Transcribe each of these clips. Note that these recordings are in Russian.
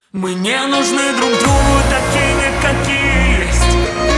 Мы не нужны друг другу такими, какие есть.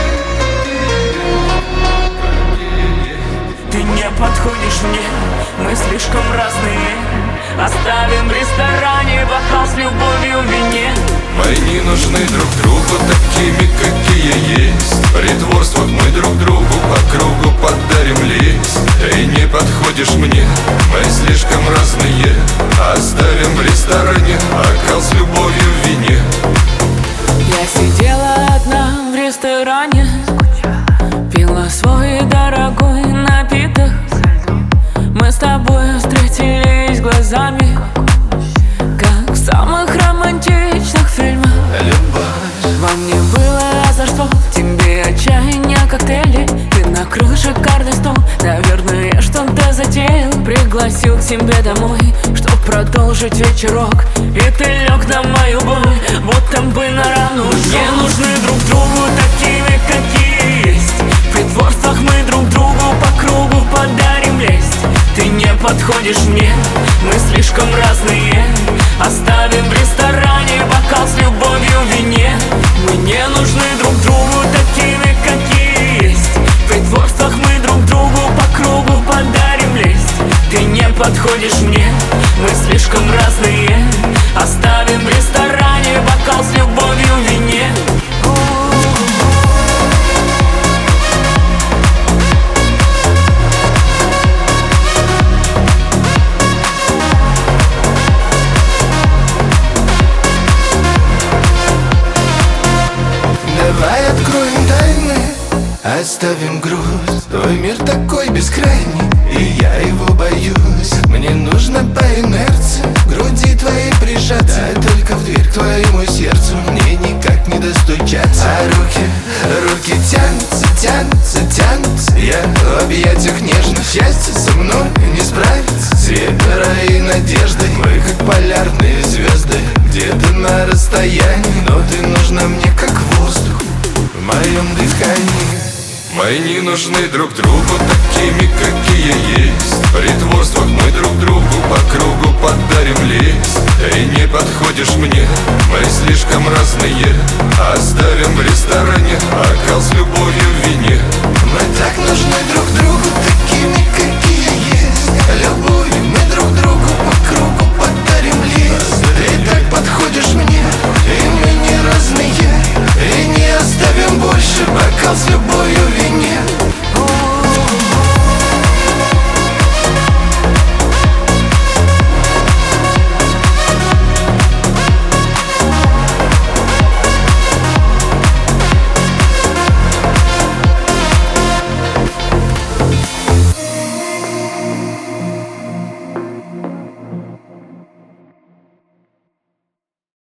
Ты не подходишь мне, мы слишком разные. Оставим в ресторане бокал с любовью в вине. Мы не нужны друг другу такими, какие есть. В притворствах мы друг другу по кругу подарим лист. Ты не подходишь мне, мы слишком разные. Оставим в ресторане бокал с любовью в вине. Я сидела одна в ресторане, пила свой дорогой напиток. Мы с тобой встретились глазами, как в самых романтичных фильмах. Любовь. Во мне было за что, тебе отчаяние коктейли. Ты накрыл шикарный стол, наверное, что-то затеял. Пригласил к себе домой, чтоб продолжить вечерок. И ты лег на мою боль, будто бы на рану. Не нужны друг другу такими, какие есть. В притворствах мы друг другу по кругу подарим лесть. Ты не подходишь мне, мы слишком разные. Оставим в ресторане бокал с любовью в вине. Мы не нужны друг другу такими, какие есть. В притворствах мы друг другу по кругу подарим лесть. Ты не подходишь мне, мы слишком разные. Оставим в ресторане бокал с любовью в вине. Давай откроем тайны, оставим груз. Твой мир такой бескрайний, и я его боюсь. Мне нужно по инерции к груди твоей прижаться. Дай только в дверь к твоему сердцу, мне никак не достучаться. А руки тянутся, тянутся, тянутся. Я в объятиях нежных, счастье со мной не справится. С верой и надеждой мы как полярные звезды, где-то на расстоянии, но ты нужна мне как воздух в моем дыхании. Мы не нужны друг другу такими, какие есть. В притворствах мы друг другу по кругу подарим лист. Ты не подходишь мне, мы слишком разные. Оставим в ресторане бокал с любовью в вине. Мы так нужны друг